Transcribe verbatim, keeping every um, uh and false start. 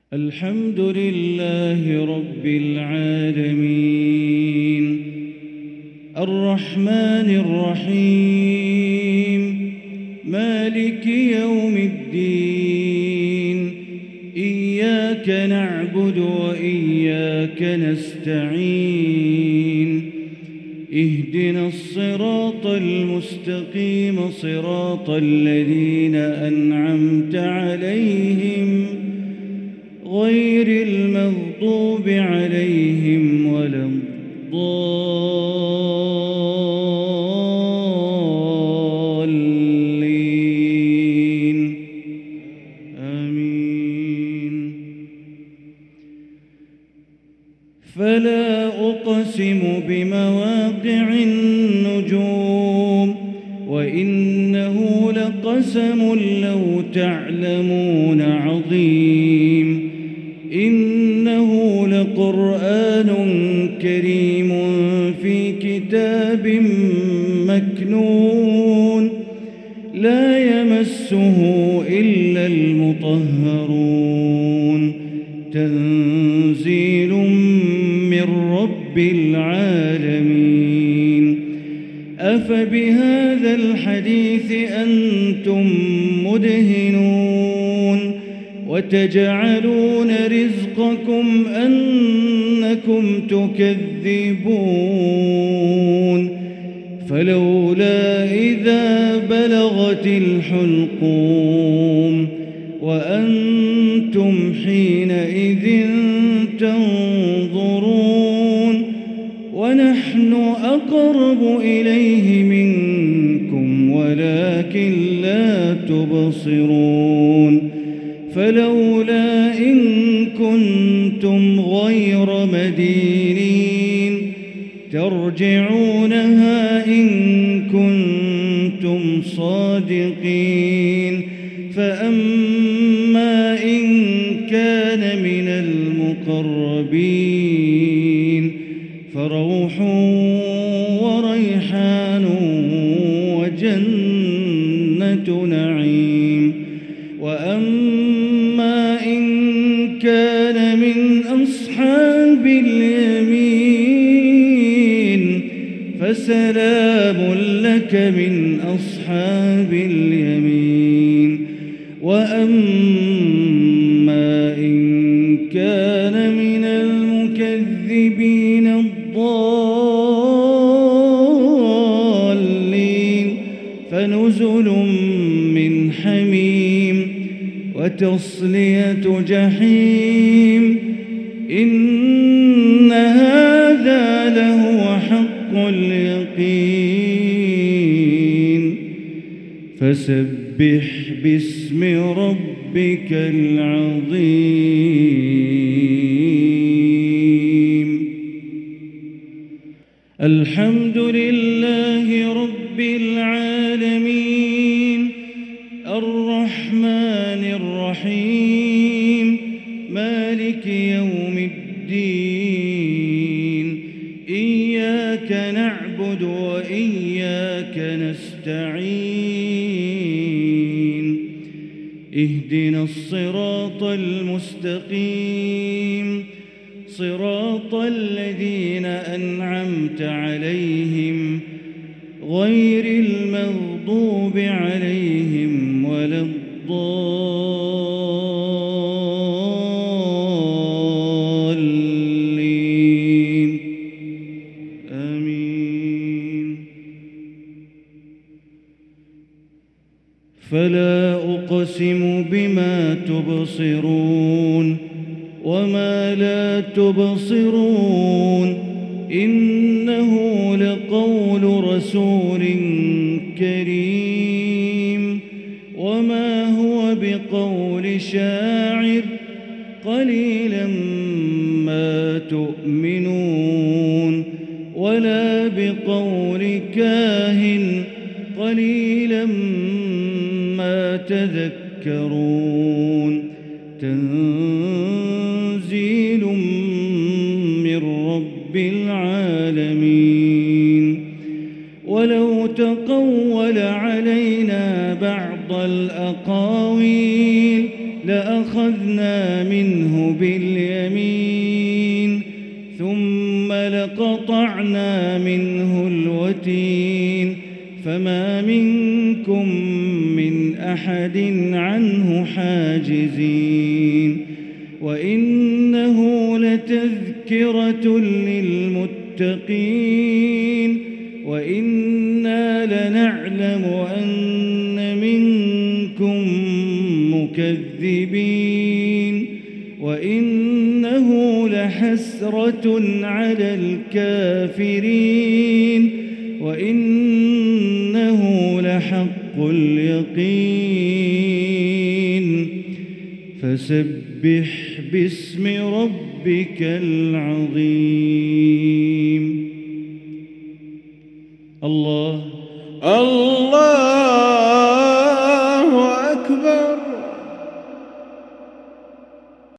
الحمد لله رب العالمين الرحمن الرحيم مالك يوم الدين إياك نعبد وإياك نستعين اهدنا الصراط المستقيم صراط الذين أنعمت عليهم غير المغضوب عليهم ولا الضالين آمين. فلا أقسم بمواقع النجوم وإنه لقسم لو تعلمون عظيم إنه لقرآن كريم في كتاب مكنون لا يمسه إلا المطهرون تنزيل من رب العالمين. أفبهذا الحديث أنتم مدهنون وتجعلون رزقكم أنكم تكذبون فلولا إذا بلغت الحلقوم وأنتم حينئذ تنظرون ونحن أقرب إليه منكم ولكن لا تبصرون فلولا إن كنتم غير مدينين ترجعونها إن كنتم صادقين فأما إن كان من المقربين فروح وريحان وجنة نعيم وأما إن كان من أصحاب اليمين فسلام لك من أصحاب اليمين وأما إن كان من المكذبين الضالين فنزل من حميم وتصلية جحيم إن هذا لهو حق اليقين فسبح باسم ربك العظيم. الحمد لله رب العالمين الرحمن الرحيم مالك يوم الدين إياك نعبد وإياك نستعين اهدنا الصراط المستقيم صراط الذين أنعمت عليهم غير المغضوب عليهم ولا الضالين آمين. فلا أقسم بما تبصرون وما لا تبصرون إنه لقول رسول كريم وما هو بقول شاعر قليلا ما تؤمنون ولا بقول كاهن قليلا ما تذكرون تنزيل من رب العالمين. ولو تقول علينا بعض الأقاويل لأخذنا منه باليمين ثم لقطعنا منه الوتين فما منكم من أحد عنه حاجزين وإنه لتذكرة للمتقين وإنا لنعلم أن منكم مكذبين وإنه لحسرة على الكافرين وإنه لحق اليقين فسبح باسم ربك العظيم. الله الله